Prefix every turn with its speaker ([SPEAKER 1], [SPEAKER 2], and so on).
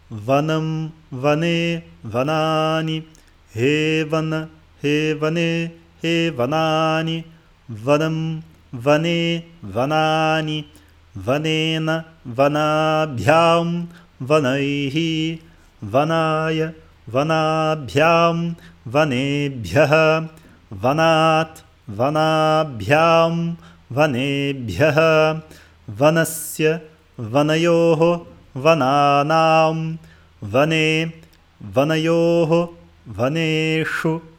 [SPEAKER 1] वनं वने वनानि हे वन हे वने हे वनानि वनं वने वनानि वनेन वनाभ्यां वनैः वनाय वनाभ्यां वनेभ्यः वनात् वनाभ्यां वनेभ्यः वनस्य वनयोः वनानां वने वनयोः वनेषु